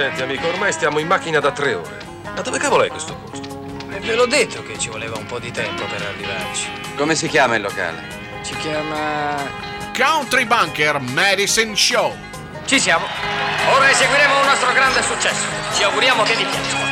Senti amico, ormai stiamo in macchina da 3 ore. Ma dove cavolo è questo posto? Ve l'ho detto che ci voleva un po' di tempo per arrivarci. Come si chiama il locale? Si chiama... Country Bunker Medicine Show. Ci siamo. Ora eseguiremo un nostro grande successo. Ci auguriamo che vi piaccia.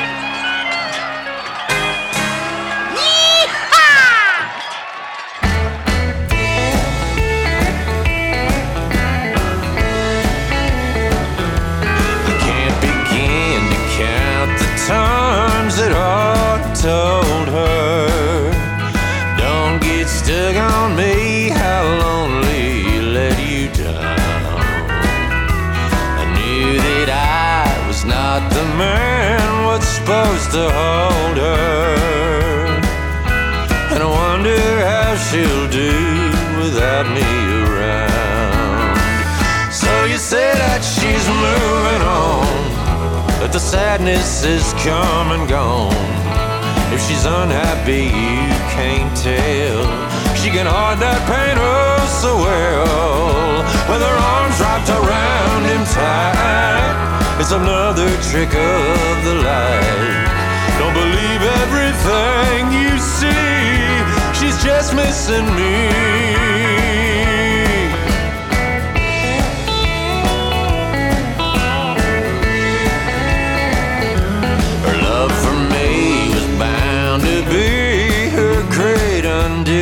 Times that I told her, don't get stuck on me, how lonely let you down. I knew that I was not the man what's supposed to hold her, and I wonder how she'll do without me around. So you say that she's moving on, but the sadness is come and gone. If she's unhappy, you can't tell. She can hide that pain oh so well, with her arms wrapped around him tight. It's another trick of the light. Don't believe everything you see, she's just missing me. To be her great undoing,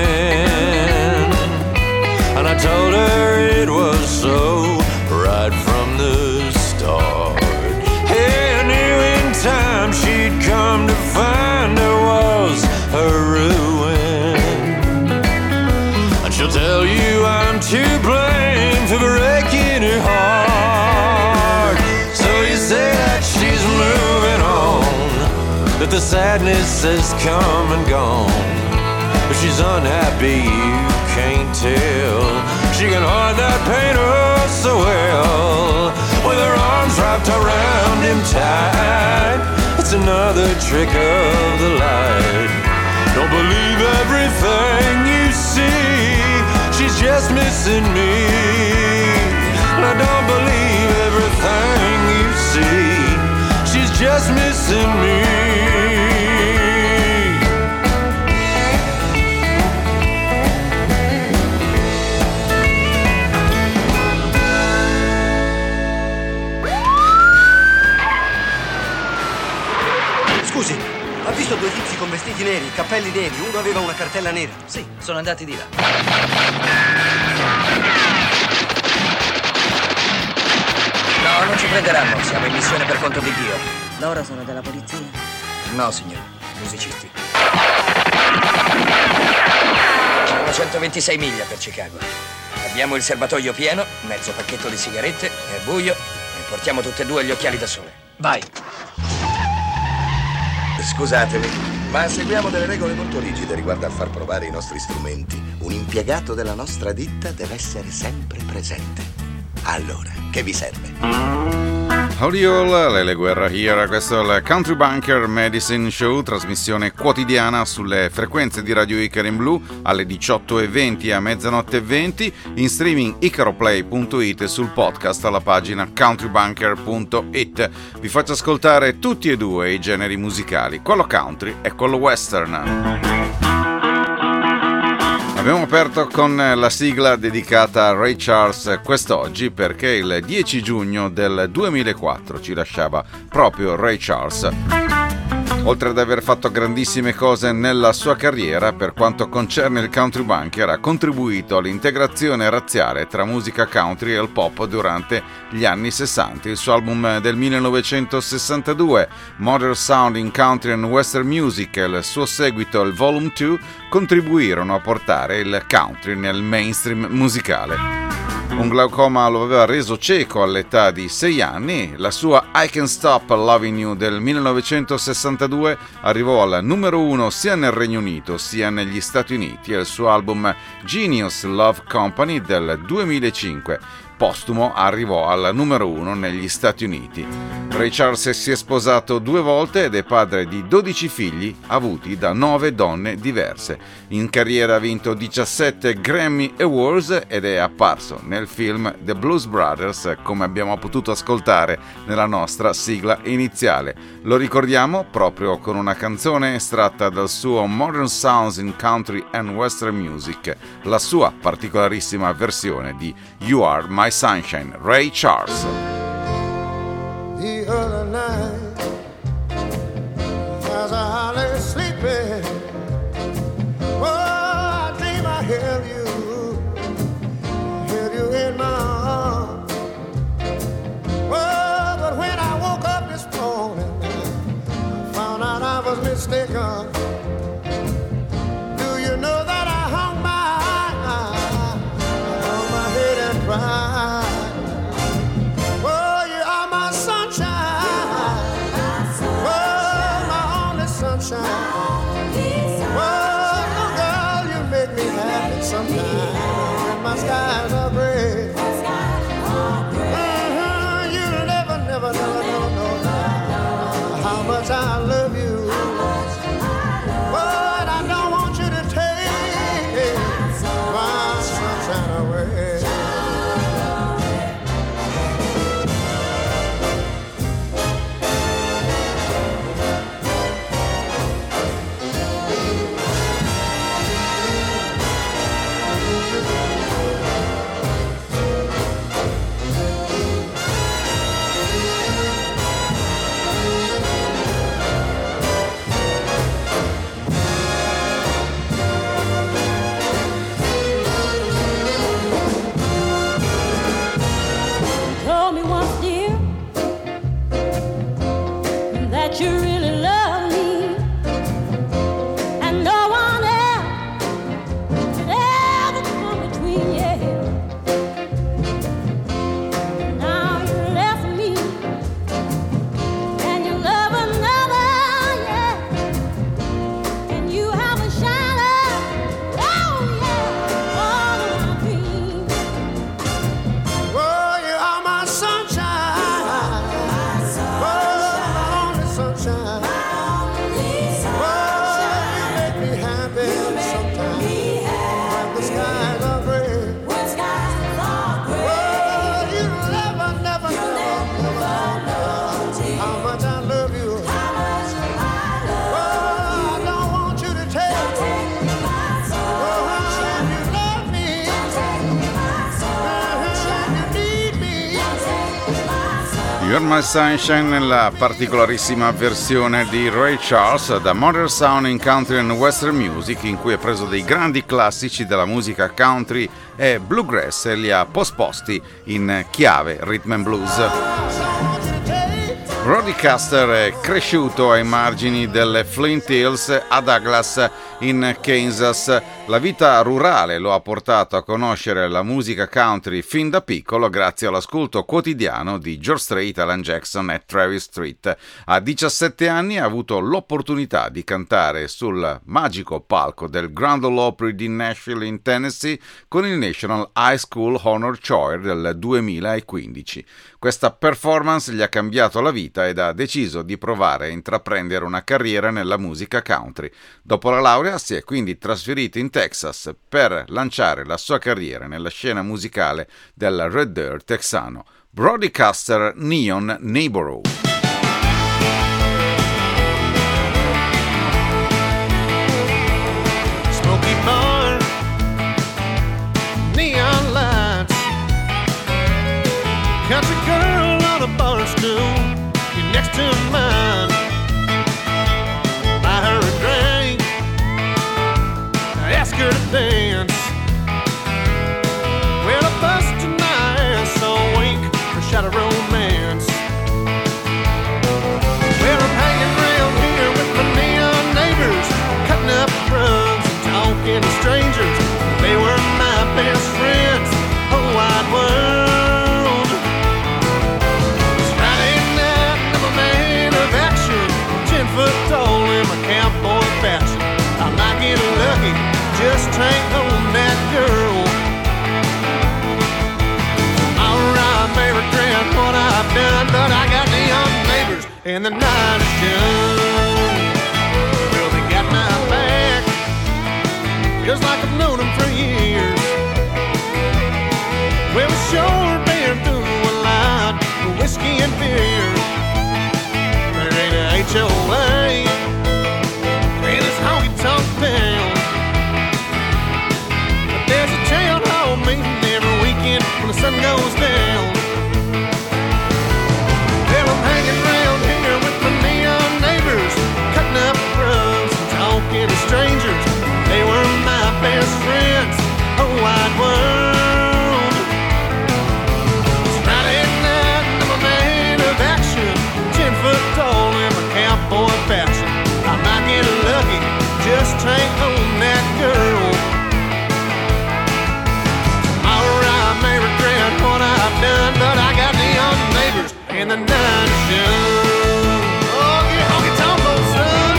and I told her it was so right from the start. Hey, I knew in time she'd come to find I was her ruin, and she'll tell you I'm to blame for breaking her heart. So you say that she's moving on, that the sadness has come and gone. If she's unhappy, you can't tell. She can hide that pain oh so well, with her arms wrapped around him tight. It's another trick of the light. Don't believe everything you see, she's just missing me. I don't believe everything you see, she's just missing me. Scusi, ha visto due tizi con vestiti neri, cappelli neri, uno aveva una cartella nera? Sì, sono andati di là. No, non ci prenderanno, siamo in missione per conto di Dio. Loro sono della polizia? No, signore, musicisti. Sono 126 miglia per Chicago. Abbiamo il serbatoio pieno, mezzo pacchetto di sigarette, è buio e portiamo tutte e due gli occhiali da sole. Vai! Scusatemi, ma seguiamo delle regole molto rigide riguardo al far provare i nostri strumenti. Un impiegato della nostra ditta deve essere sempre presente. Allora, che vi serve? Howdy all, Lele Guerra here, questo è il Country Bunker Medicine Show, trasmissione quotidiana sulle frequenze di Radio Icaro in blu alle 18:20 a mezzanotte e 20, in streaming icaroplay.it e sul podcast alla pagina countrybunker.it. Vi faccio ascoltare tutti e due i generi musicali, quello country e quello western. Abbiamo aperto con la sigla dedicata a Ray Charles quest'oggi perché il 10 giugno del 2004 ci lasciava proprio Ray Charles. Oltre ad aver fatto grandissime cose nella sua carriera, per quanto concerne il country bunker, ha contribuito all'integrazione razziale tra musica country e il pop durante gli anni 60. Il suo album del 1962, Modern Sound in Country and Western Music, e il suo seguito, il Volume 2, contribuirono a portare il country nel mainstream musicale. Un glaucoma lo aveva reso cieco all'età di 6 anni. La sua I Can't Stop Loving You del 1962 arrivò al numero 1 sia nel Regno Unito sia negli Stati Uniti, e il suo album Genius Love Company del 2005 postumo arrivò al numero 1 negli Stati Uniti. Ray Charles si è sposato 2 volte ed è padre di 12 figli avuti da 9 donne diverse. In carriera ha vinto 17 Grammy Awards ed è apparso nel film The Blues Brothers, come abbiamo potuto ascoltare nella nostra sigla iniziale. Lo ricordiamo proprio con una canzone estratta dal suo Modern Sounds in Country and Western Music, la sua particolarissima versione di You Are My Sunshine, Ray Charles. The other night, as I lay sleeping, oh, I dream I held you in my arms. Oh, but when I woke up this morning, I found out I was mistaken. Do you know that I hung my head and cried? Sometimes my skies are gray. You'll never know how much I love you. But I don't want you to take my sunshine away. You're My Sunshine nella particolarissima versione di Ray Charles da Modern Sound in Country and Western Music, in cui ha preso dei grandi classici della musica country e bluegrass e li ha posposti in chiave rhythm and blues. Roddy Custer è cresciuto ai margini delle Flint Hills a Douglas in Kansas. La vita rurale lo ha portato a conoscere la musica country fin da piccolo grazie all'ascolto quotidiano di George Strait, Alan Jackson e Travis Street. A 17 anni ha avuto l'opportunità di cantare sul magico palco del Grand Ole Opry di Nashville in Tennessee con il National High School Honor Choir del 2015. Questa performance gli ha cambiato la vita ed ha deciso di provare a intraprendere una carriera nella musica country. Dopo la laurea si è quindi trasferito in Texas per lanciare la sua carriera nella scena musicale del Red Dirt texano. Roddy Custer, Neon Neighborhood. Smoky barn, neon lights, country girl on a bar stool, you're next to mine. Buy her a drink, ask her to dance. Well, I bust my ass all week for shot of romance. and the night is young. Well, they got my back, just like I've known them for years. Well, we sure been through a lot of whiskey and beer. There ain't a HOA, and it's honky-tonk town. But there's a town hall meeting every weekend when the sun goes down. Well, I'm hanging around here with my neon neighbors, cutting up rugs and talking to strangers. They were my best friends, a wide world. It's Friday night and I'm a man of action, 10 foot tall in my cowboy fashion. I might get lucky, just take home that girl. Tomorrow I may regret what I've done, but I got neon neighbors and the night is young. Oh, get honky-tonk, old son.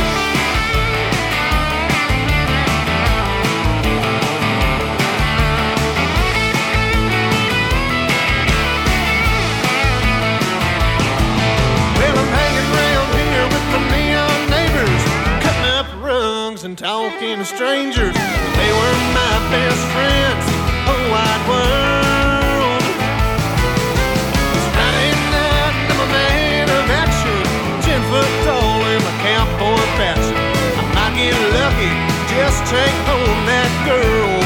Well, I'm hanging around here with my neon neighbors, cutting up rugs and talking to strangers. They were my best friends, a wide world. It's Friday night and I'm a man of action, 10 foot tall in my cowboy fashion. I might get lucky, just take home that girl.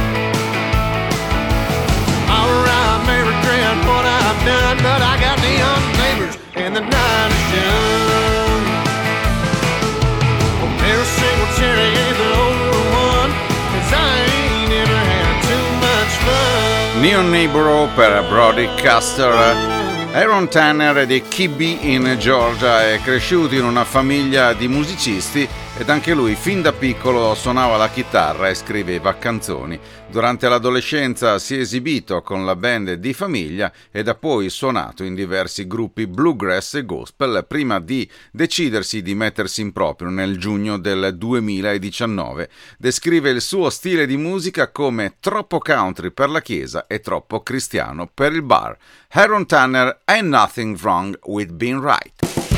Tomorrow I may regret what I've done, but I got neon neighbors and the night is young. Well, there's single cherry ain't the only one, 'cause I ain't ever had too much fun. Neon Neighbor per Brody Custer. Aaron Tanner è di Kibbe in Georgia, è cresciuto in una famiglia di musicisti ed anche lui fin da piccolo suonava la chitarra e scriveva canzoni. Durante l'adolescenza si è esibito con la band di famiglia ed ha poi suonato in diversi gruppi bluegrass e gospel prima di decidersi di mettersi in proprio nel giugno del 2019. Descrive il suo stile di musica come troppo country per la chiesa e troppo cristiano per il bar. Aaron Tanner, Ain't Nothing Wrong with Being Right.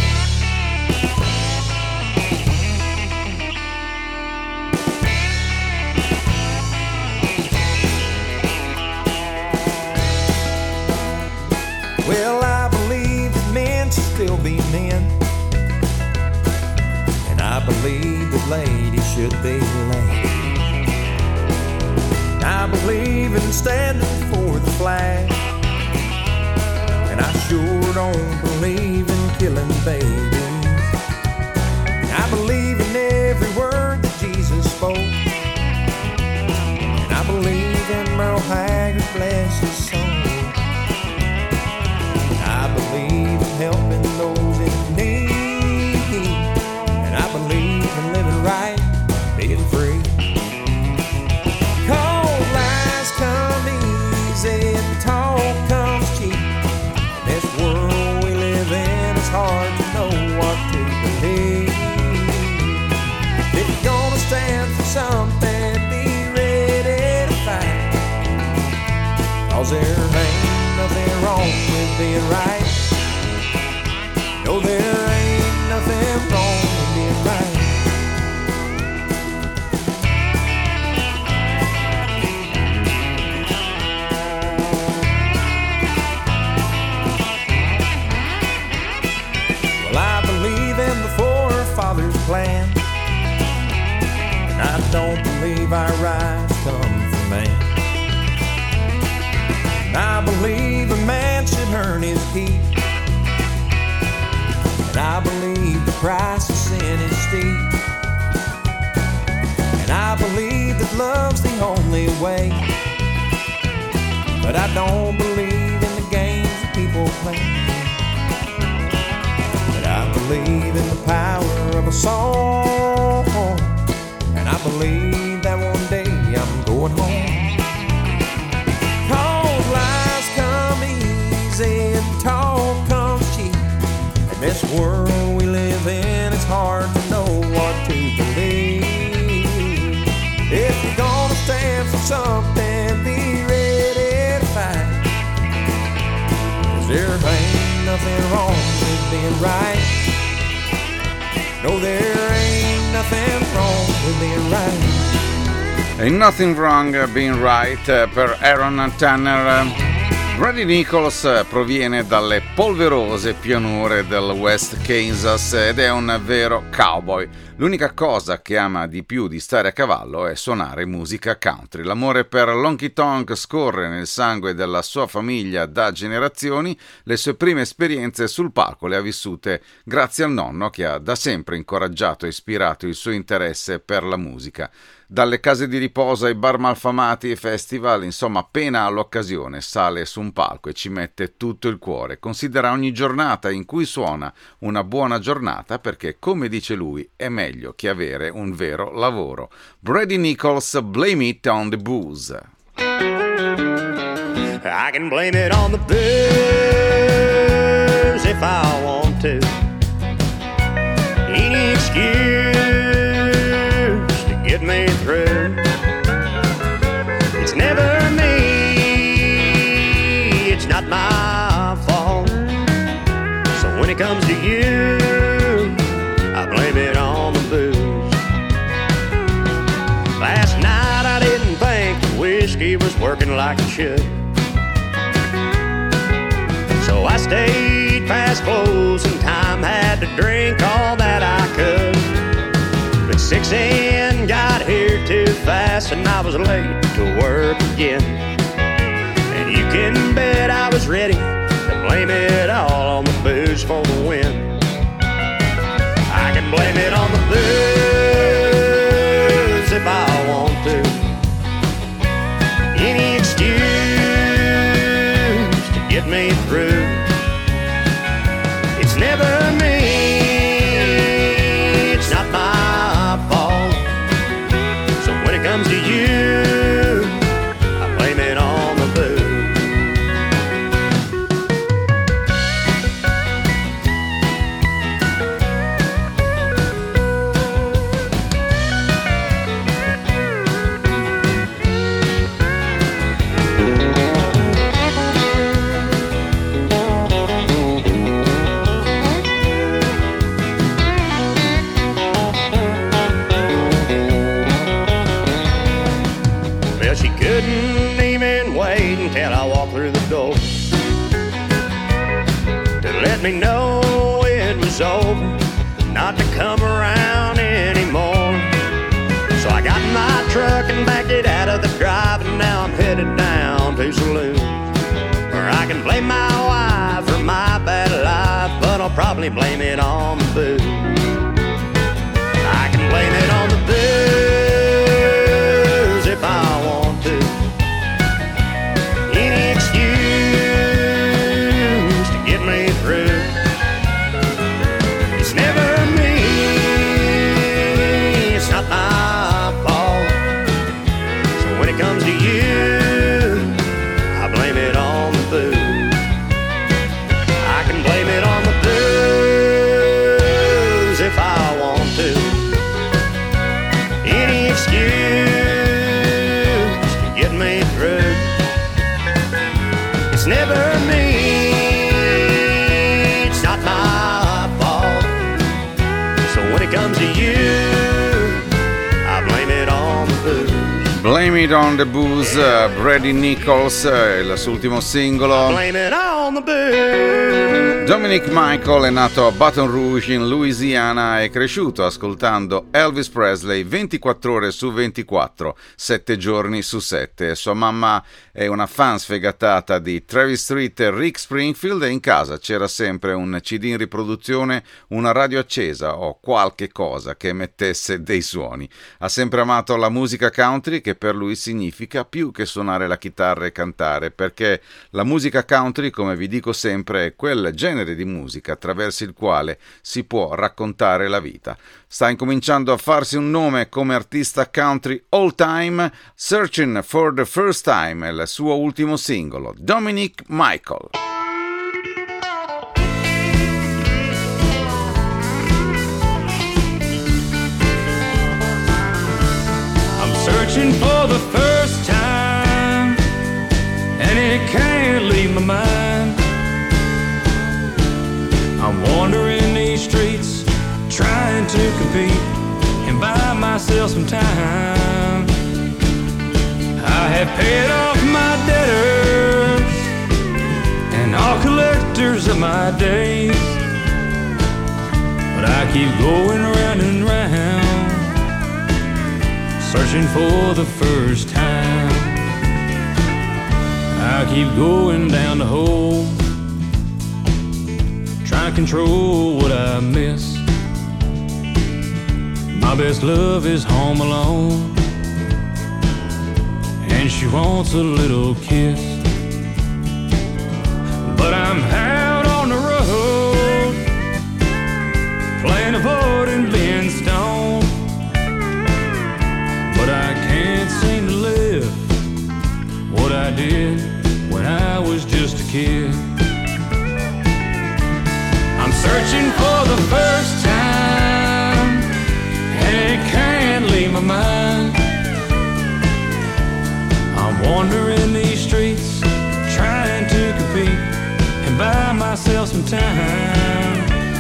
Well, I believe that men should still be men, and I believe that ladies should be ladies. I believe in standing for the flag, and I sure don't believe in killing babies. I believe in every word that Jesus spoke, and I believe in Merle Haggard, bless his soul. I believe in helping those in need, and I believe in living right, being free. Cold lies come easy and talk comes cheap. In this world we live in, it's hard to know what to believe. If you're gonna stand for something, be ready to fight, 'cause there ain't nothing wrong with being right. No, there ain't nothing wrong with being right. Well, I believe in the forefathers' plan, and I don't believe our rights come from man. I believe a man should earn his keep, and I believe the price of sin is steep, and I believe that love's the only way, but I don't believe in the games that people play. But I believe in the power of a song, and I believe that one day I'm going home. And talk comes cheap. In this world we live in, it's hard to know what to believe. If you're gonna stand for something, be ready to fight, 'cause there ain't nothing wrong with being right. No, there ain't nothing wrong with being right. Ain't Nothing Wrong Being Right per Aaron Tanner. Brady Nichols proviene dalle polverose pianure del West Kansas ed è un vero cowboy. L'unica cosa che ama di più di stare a cavallo è suonare musica country. L'amore per l'honky tonk scorre nel sangue della sua famiglia da generazioni. Le sue prime esperienze sul palco le ha vissute grazie al nonno che ha da sempre incoraggiato e ispirato il suo interesse per la musica. Dalle case di riposo ai bar malfamati e festival, insomma, appena all'occasione sale su un palco e ci mette tutto il cuore. Considera ogni giornata in cui suona una buona giornata perché, come dice lui, è meglio che avere un vero lavoro. Brady Nichols, Blame It on the Booze. I can blame it on the booze if I want to. Any excuse get me through. It's never me, it's not my fault. So when it comes to you, I blame it on the booze. Last night I didn't think the whiskey was working like it should. So I stayed past closing time, had to drink all that I could. But 6 a.m. got here too fast and I was late to work again. And you can bet I was ready to blame it all on the booze for the win. I can blame it on the booze if I want to. Any excuse to get me through. It's never me, it's not my fault. So when it comes to you, I blame it on the booze. Well, she couldn't even wait until I walked through the door to let me know it was over, not to come around anymore. So I got in my truck and backed it out of the drive, and now I'm headed down to Saloon, where I can blame my wife for my bad life, but I'll probably blame it on the booze. I can blame it on the booze if I want to. Any excuse to get me through. It's never me, it's not my fault. So when it comes to you, I blame it on the booze. I can blame it on the booze if I want to. Any excuse to get me through. It's never me, it's not my fault. So when it comes to you, I blame it on the booze. Blame It on the Booze, Brady Nichols, il suo ultimo singolo. Blame it on the booze. Dominic Michael è nato a Baton Rouge in Louisiana e è cresciuto ascoltando Elvis Presley 24 ore su 24, 7 giorni su 7. Sua mamma è una fan sfegatata di Travis Street e Rick Springfield e in casa c'era sempre un CD in riproduzione, una radio accesa o qualche cosa che emettesse dei suoni. Ha sempre amato la musica country, che per lui significa più che suonare la chitarra e cantare, perché la musica country, come vi dico sempre, è quel genere di musica attraverso il quale si può raccontare la vita. Sta incominciando a farsi un nome come artista country all time. Searching for the First Time è il suo ultimo singolo. Dominic Michael. I'm searching for the first time, and it can't leave my mind. I'm wondering some time. I have paid off my debtors and all collectors of my days, but I keep going round and round, searching for the first time. I keep going down the hole, trying to control what I miss. My best love is home alone, and she wants a little kiss. But I'm out on the road, playing a part in being stoned, but I can't seem to live what I did when I was just a kid. I'm searching for the first time, and it can't leave my mind. I'm wandering these streets, trying to compete and buy myself some time.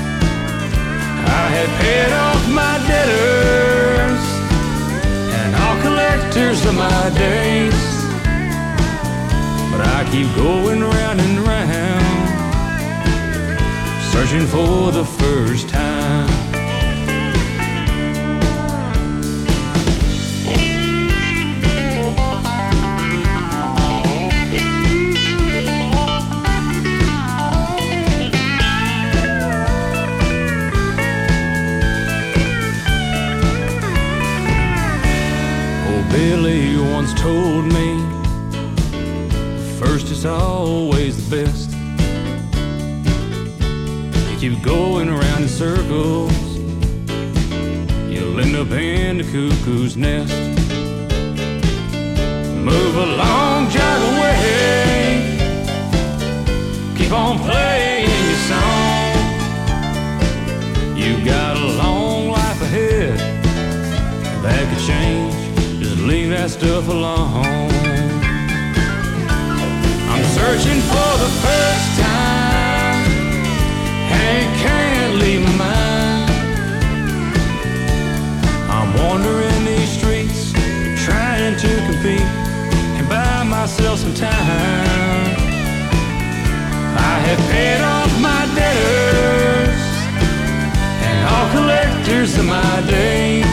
I had paid off my debtors and all collectors of my days, but I keep going round and round, searching for the first time. Billy once told me, first is always the best. You keep going around in circles, you'll end up in the cuckoo's nest. Move along, jog away, keep on playing your song. You got a long life ahead, that could change. Leave that stuff alone. I'm searching for the first time, and it can't leave my mind. I'm wandering these streets, trying to compete and buy myself some time. I have paid off my debtors and all collectors of my days,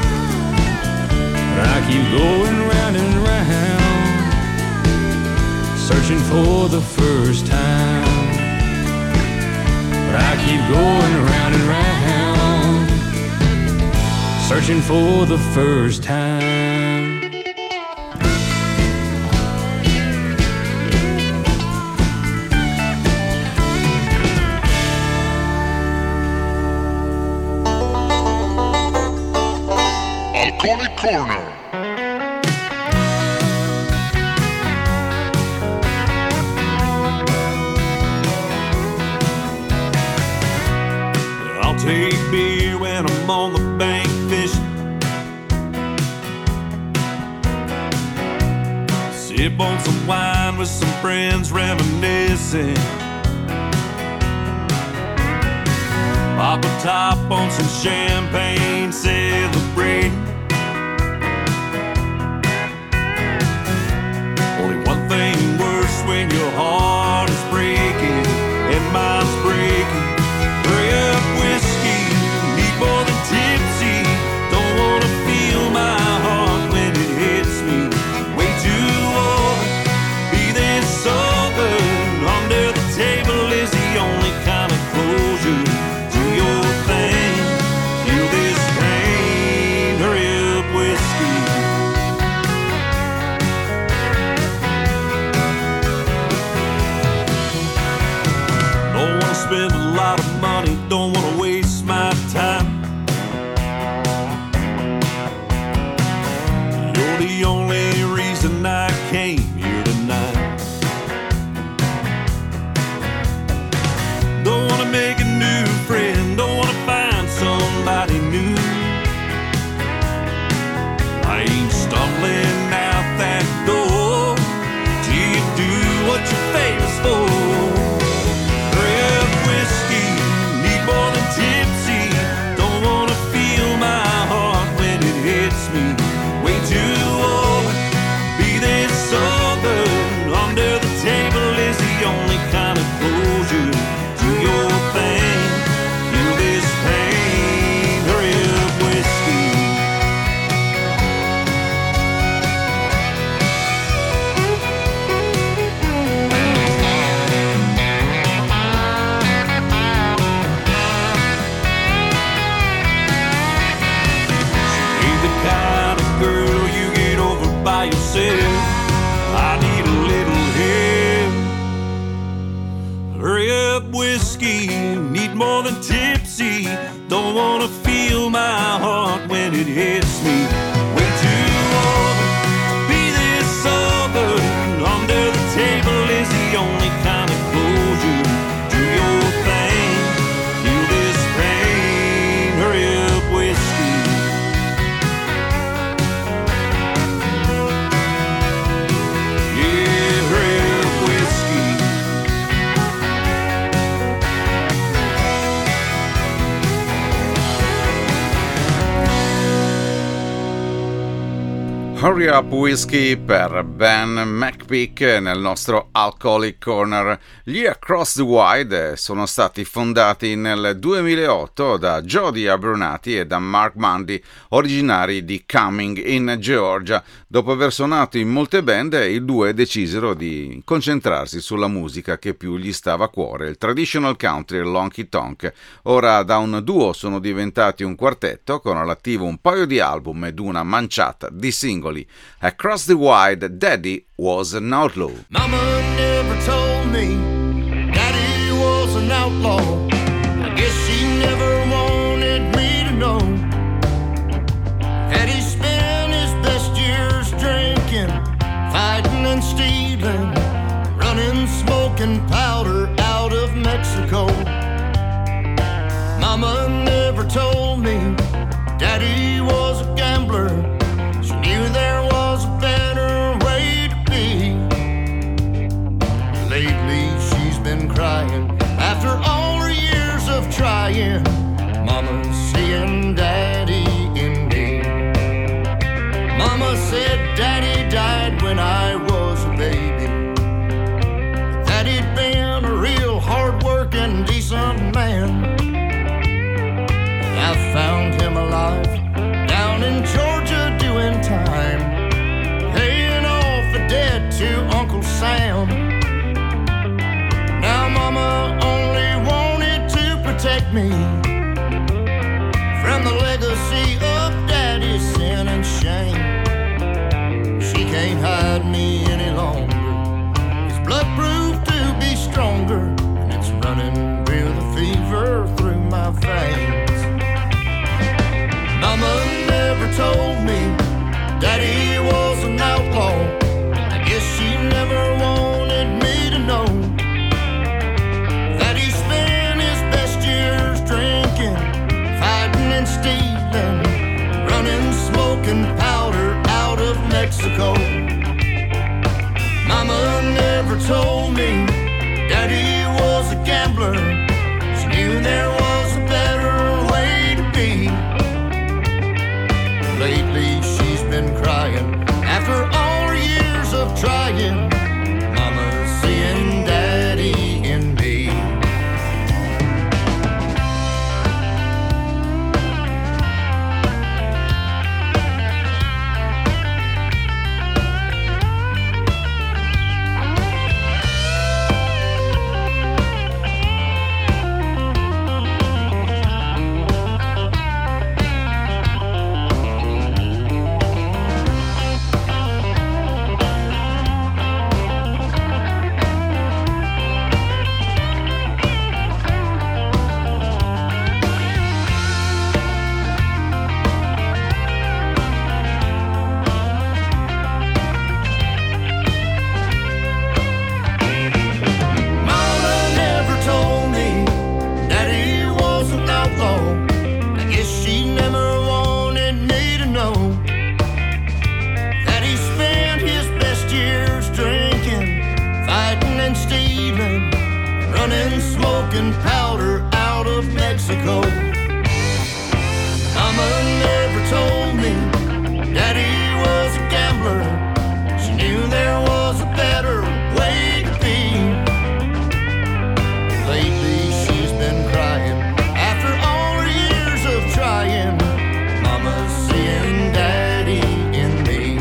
I keep going round and round, searching for the first time. But I keep going round and round, searching for the first time. Alcoholic Corner. I'll take beer when I'm on the bank fishing, sip on some wine with some friends reminiscing, pop a top on some champagne celebrating. Only one thing worse when your heart is breaking and mine's breaking. Hurry up, whiskey, need more than tipsy. Don't wanna feel my heart when it hits me. Way too old, be this sober. Under the table is the only kind of closure. Do your thing, feel this pain. Hurry up, whiskey. Don't wanna spend a lot of money, don't wanna waste my time. You're the only reason I came here tonight. Don't wanna make a new friend, don't wanna find somebody new. I ain't stumbling out that door till you do what you're famous for. Red whiskey, need more than 10 more than tipsy. Don't wanna feel my heart when it hits me. Way too often, be this sober. Under the table is the only kind of closure. Do your thing, feel this pain. Hurry up, whiskey. Yeah, hurry up, whiskey. Hurry Up Whiskey per Ben McPeak nel nostro Alcoholic Corner. Gli Across the Wide sono stati fondati nel 2008 da Jody Abronati e da Mark Mundy, originari di Cumming in Georgia. Dopo aver suonato in molte band, i due decisero di concentrarsi sulla musica che più gli stava a cuore, il traditional country e l'honky tonk. Ora da un duo sono diventati un quartetto con all'attivo un paio di album ed una manciata di singoli. Across the Wide, Daddy Was an Outlaw. Mama never told me Daddy was an outlaw. I guess she never wanted me to know that he spent his best years drinking, fighting and stealing, running smoking powder out of Mexico. Mama never told me Daddy was a gambler. She knew there was a better way to be. Lately she's been crying after all her years of trying. Mama's seeing Daddy in me. Mama said Daddy died when I was a baby, that he'd been a real hard-working, decent man. I found him alive down in Georgia doing time, paying off the debt to Uncle Sam. Now Mama only wanted to protect me from the legacy of Daddy's sin and shame. She can't hide me any longer. His blood proved to be stronger, and it's running with a fever through my veins. Mama never told me Daddy was an outlaw. I guess she never wanted me to know that he spent his best years drinking, fighting and stealing, running smoking powder out of Mexico. Mama never told me Daddy was a gambler. She knew there was a better way to be. Lately she's been crying after all her years of trying. Mama's seeing Daddy in me. Smoking powder out of Mexico. Mama never told me Daddy was a gambler. She knew there was a better way to be. Lately she's been crying after all her years of trying. Mama's seeing Daddy in me.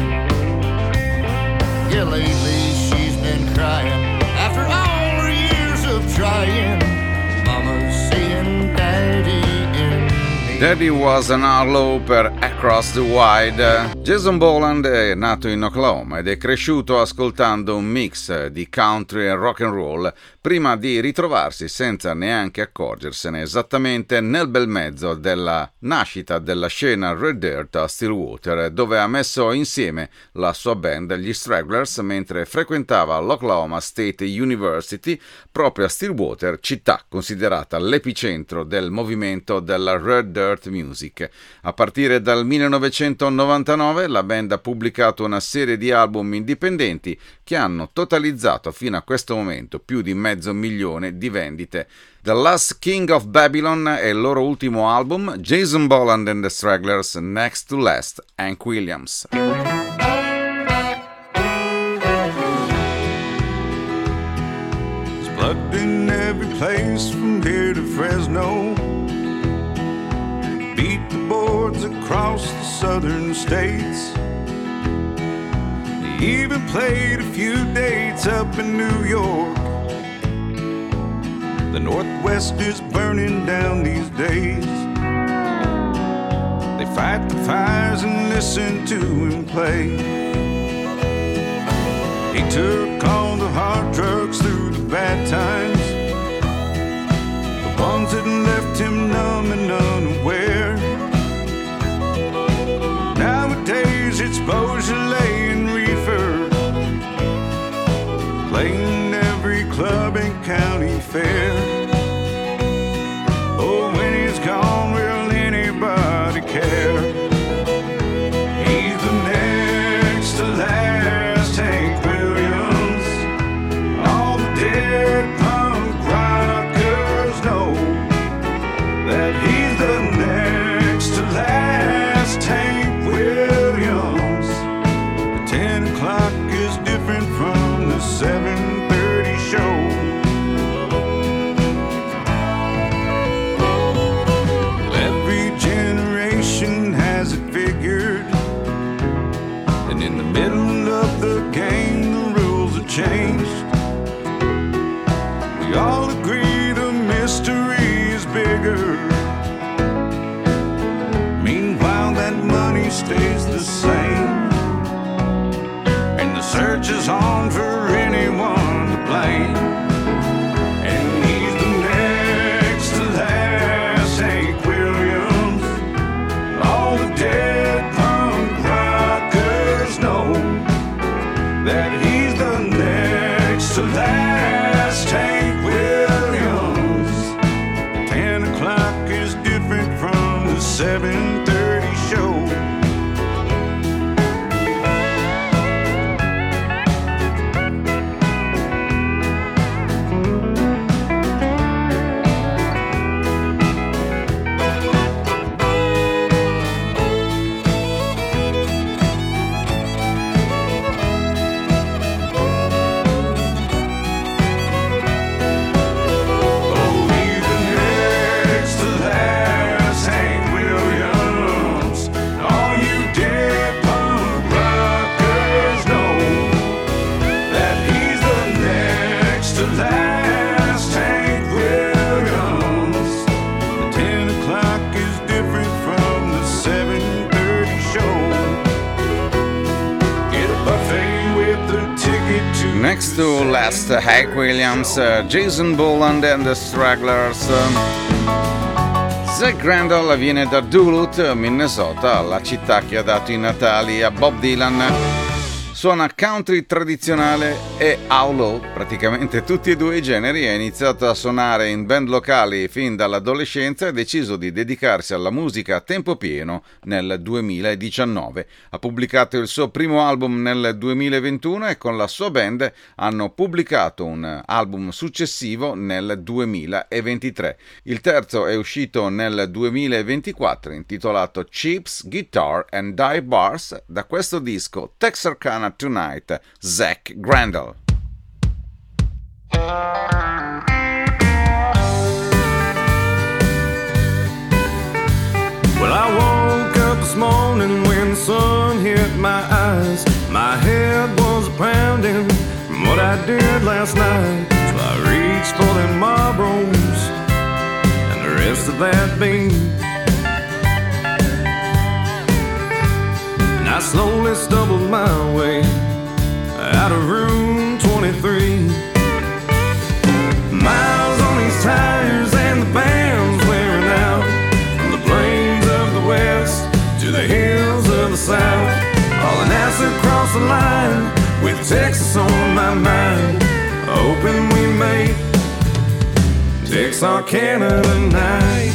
Yeah, lately she's been crying after all her years of trying. Daddy Was an Outlaw per Across the Wide. Jason Boland è nato in Oklahoma ed è cresciuto ascoltando un mix di country e rock and roll prima di ritrovarsi senza neanche accorgersene esattamente nel bel mezzo della nascita della scena Red Dirt a Stillwater, dove ha messo insieme la sua band, gli Stragglers, mentre frequentava l'Oklahoma State University proprio a Stillwater, città considerata l'epicentro del movimento della Red Dirt Music. A partire dal 1999 la band ha pubblicato una serie di album indipendenti che hanno totalizzato fino a questo momento più di 500.000 di vendite. The Last King of Babylon è il loro ultimo album, Jason Boland and the Stragglers, Next to Last, Hank Williams. It's plugged in every place from here to Fresno. Beat the boards across the southern states. He even played a few dates up in New York. The Northwest is burning down these days. They fight the fires and listen to him play. He took all the hard drugs through the bad times, the ones that left him numb and unaware. Nowadays it's Beaujolais and reefer, playing every club and county fair. Oh, when he's gone, will anybody care? He's the next to last Hank Williams. All the dead punk rockers know that he's the next to last Hank Williams. The 10 o'clock is different from the 7:30 show. Every generation has it figured, and in the middle of the game the rules are changed. We all agree the mystery is bigger. Meanwhile that money stays the same, and the search is on for anyone to blame. And he's the next to last Hank Williams. All the dead punk rockers know that he's the next to last Hank Williams. 10 o'clock is different from the 7:30 show. Next to Last Hank Williams, Jason Boland and the Stragglers. Zach Randall viene da Duluth, Minnesota, la città che ha dato i natali a Bob Dylan. Suona country tradizionale e outlaw, praticamente tutti e due i generi. Ha iniziato a suonare in band locali fin dall'adolescenza e ha deciso di dedicarsi alla musica a tempo pieno nel 2019. Ha pubblicato il suo primo album nel 2021 e con la sua band hanno pubblicato un album successivo nel 2023. Il terzo è uscito nel 2024, intitolato Chips, Guitar and Dive Bars. Da questo disco Texarkana Tonight, Zach Randall. Well, I woke up this morning when the sun hit my eyes. My head was pounding from what I did last night. So I reached for them Marlboros and the rest of that bean. I slowly stumbled my way out of room 23. Miles on these tires and the band's wearing out. From the plains of the west to the hills of the south, hauling ass across the line with Texas on my mind. Hoping we make Texarkana tonight.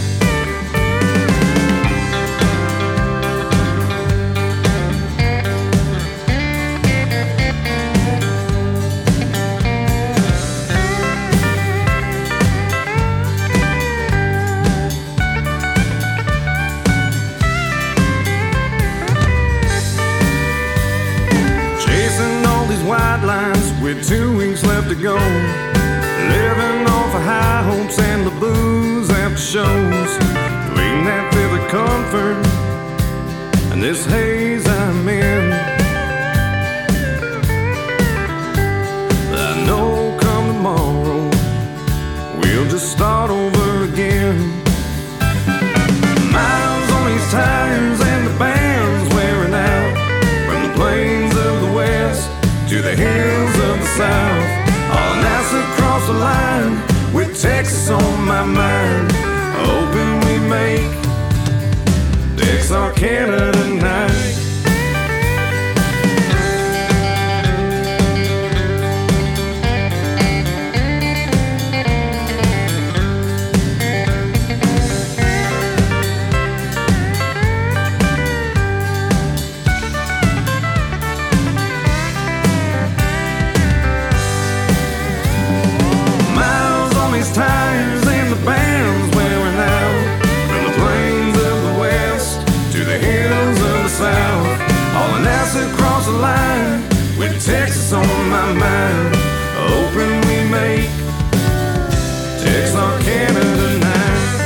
With 2 weeks left to go, living off of high hopes and the booze after shows, waiting after the comfort and this haze I'm in. I know come tomorrow we'll just start over again. Miles on these tires and the band's wearing out. From the plains of the west to the hills of the south, all ass across the line with Texas on my mind. Hoping we make Texarkana tonight. Tires and the band's wearing out. From the plains of the west to the hills of the south, hauling ass across the line with Texas on my mind. Hoping we make Texarkana tonight.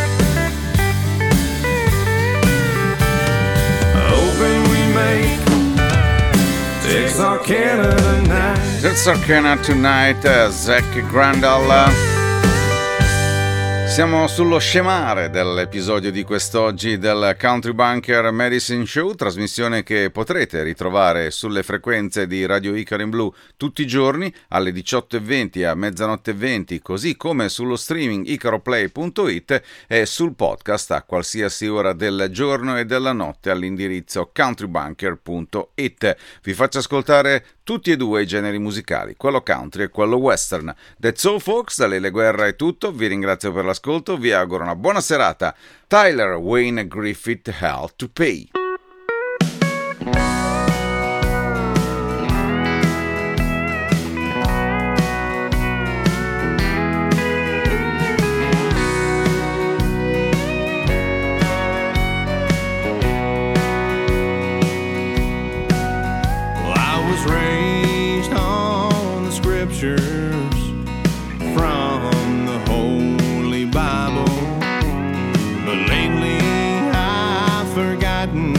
Hoping we make Texarkana tonight. Texarkana Tonight, Zach Grandal. Siamo sullo scemare dell'episodio di quest'oggi del Country Bunker Medicine Show, trasmissione che potrete ritrovare sulle frequenze di Radio Icaro in Blu tutti i giorni alle 18:20 a mezzanotte 20, così come sullo streaming icaroplay.it e sul podcast a qualsiasi ora del giorno e della notte all'indirizzo countrybunker.it. Vi faccio ascoltare tutti e due i generi musicali, quello country e quello western. That's all folks, da Lele Guerra è tutto, vi ringrazio per l'ascolto, vi auguro una buona serata. Tyler Wayne Griffith, Hell to Pay. From the Holy Bible, but lately I've forgotten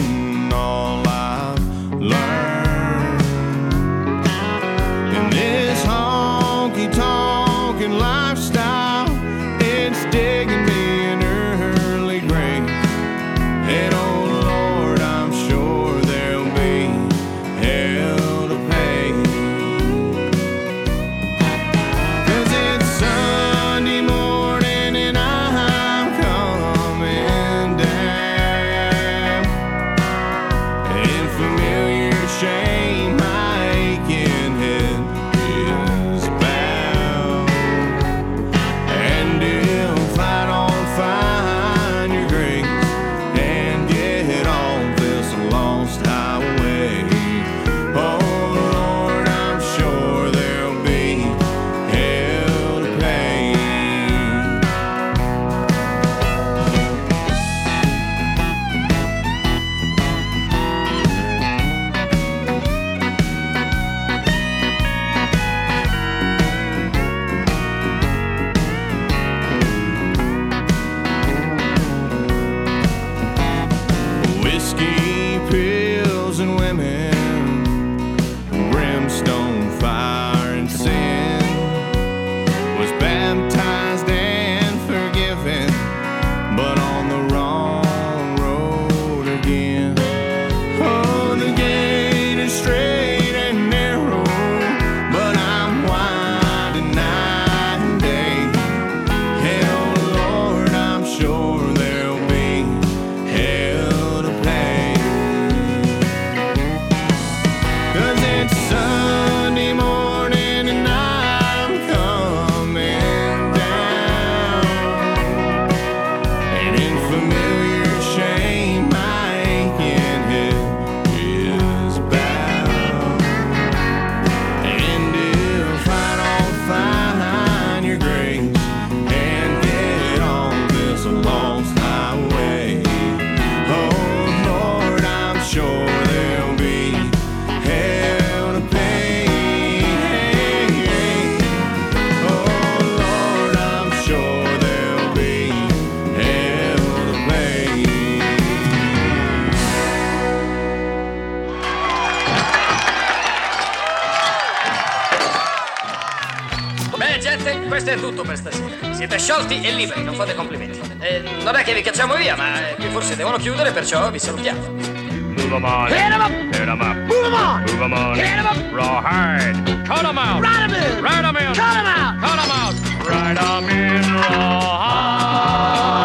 Questo è tutto per stasera. Siete sciolti e liberi, non fate complimenti. Non è che vi cacciamo via, ma qui forse devono chiudere, perciò vi salutiamo. Move 'em on. Hit 'em up. Hit 'em up. Move 'em on. Move 'em on. Hit 'em up. Rawhide. Cut 'em out. Ride 'em in. Ride 'em in. Cut 'em out. Cut 'em out. Ride 'em in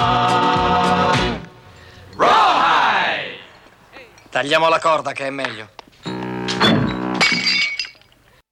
rawhide. Rawhide. Tagliamo la corda che è meglio.